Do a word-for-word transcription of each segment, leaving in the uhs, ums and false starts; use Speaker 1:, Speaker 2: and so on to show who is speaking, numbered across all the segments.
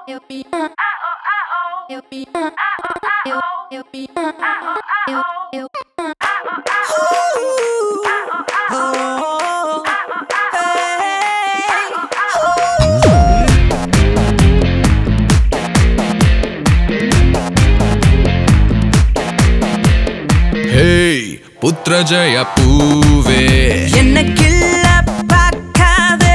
Speaker 1: Hey, Putrajaya Puve
Speaker 2: enna killa pakkade.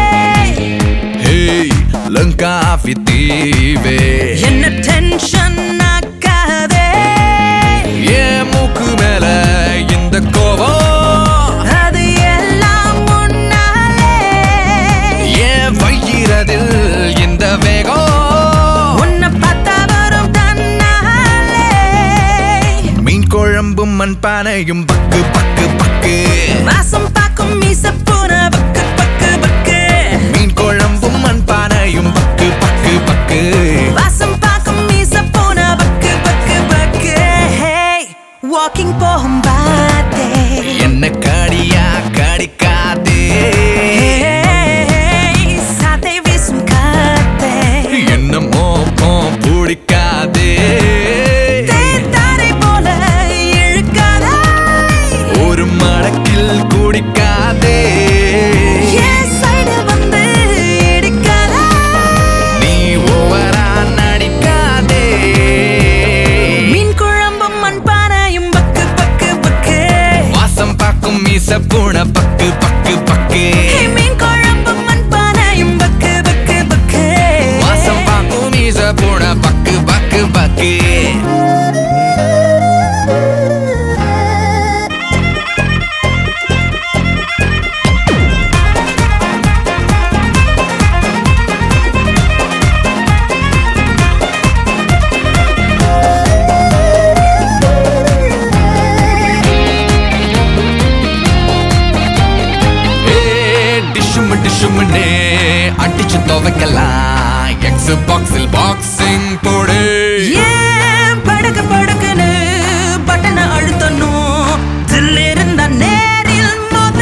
Speaker 1: Hey, Lanka Afitive
Speaker 2: enna tension akkade.
Speaker 1: Ye mooku mela indha kovam
Speaker 2: adu ellam munnale.
Speaker 1: Ye vairadil indha vegam
Speaker 2: unna paatha varum tannale.
Speaker 1: Meen koழம்பும் மண் பானையும் பக்கு பக்கு பக்கு
Speaker 2: வாசம் பாக்கும் மீசப்பூன பக்கு பக்கு பக்கு.
Speaker 1: மீன் குழம்பும் மண் பானையும் பக்கு பக்கு பக்கு
Speaker 2: வாசம் பாக்கும் மீசப்பூன பக்கு பக்கு பக்கு. Hey, walking போகும் பாத்தே
Speaker 1: என்ன காடியா காடிக்காதே
Speaker 2: Hey, சாத்தை வீசும் காத்தே
Speaker 1: என்ன மோகம் பிடிக்காதே
Speaker 2: தேத்தாரை போல இழுக்காதே.
Speaker 1: ஒரு மடக்கில் குடிக்காதே
Speaker 2: என் side வந்து இடிக்காதே.
Speaker 1: நீ ஓவரா நடிக்காதே
Speaker 2: மீன் குழம்பும் மண் பானையும் பக்கு பக்கு பக்கு.
Speaker 1: வாசம் பார்க்கும் மீச பூனை பக்கு பக்கு பக்கு
Speaker 2: Hey, மீன் குழம்பும் மண் பானையும் பக்கு பக்கு பக்கு.
Speaker 1: வாசம் பார்க்கும் மீச பூனை பக்கு பக்கு பக்கு டிஷும் டிஷும்னே அடிச்சு துவைக்கலாம் எக்ஸ் பாக்ஸில் பாக்ஸிங் போடு
Speaker 2: ஏன் படுக்க படுக்குன்னு பட்டனை அழுத்தணும். தில்லிருந்தா நேரில் மோத.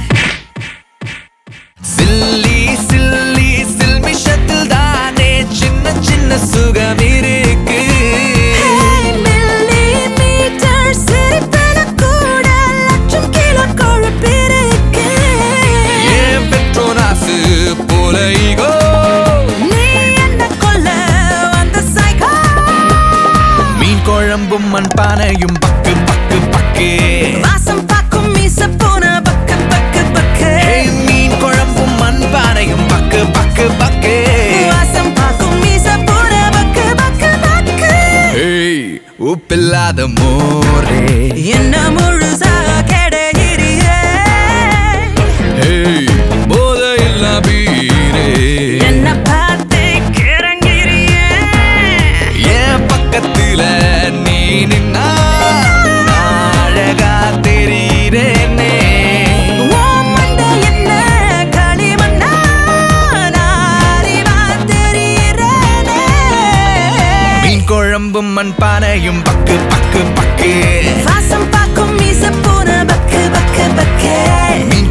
Speaker 1: சில்லி சில்லி சில்மிஷத்தில் தானே சின்ன சின்ன சுகம் இருக்கு
Speaker 2: Hey, millimeter சிரிப்பில கூட லட்சம் கிலோ கொழுப்பிருக்கு.
Speaker 1: ஏன் பெட்ரோனாசு போல ஈகோ
Speaker 2: நீ என்ன கொல்ல வந்த psycho.
Speaker 1: மீன் குழம்பும் மண் பானையும் பக்கு பக்கு பக்கு
Speaker 2: வாசம் பாக்கும் மீசப்பூன பக்கு பக்கு பக்கு.
Speaker 1: ஏய், மீன் குழம்பும் மண் பானையும் பக்கு பக்கு பக்கு
Speaker 2: வாசம் பாக்கும் மீசப்பூன பக்கு பக்கு பக்கு.
Speaker 1: ஏய், உப்பில்லாத மோரே
Speaker 2: என்ன முழுசா கெடுகிறியே.
Speaker 1: ஏய், போதையில்லா பீரே
Speaker 2: என்ன பார்த்து கிறங்கிறியே.
Speaker 1: என் பக்கத்துல நீ நின்னா நான் அழகா தெரியுறேனே
Speaker 2: உன் மண்டை என்ன களிமண்ணா, நான் அறிவா தெரியுறேனே.
Speaker 1: மீன் குழம்பும் மண் பானையும் பக்கு பக்கு பக்கு
Speaker 2: வாசம் பாக்கும் மீசப்பூன பக்கு பக்கு பக்கு.
Speaker 1: மீன்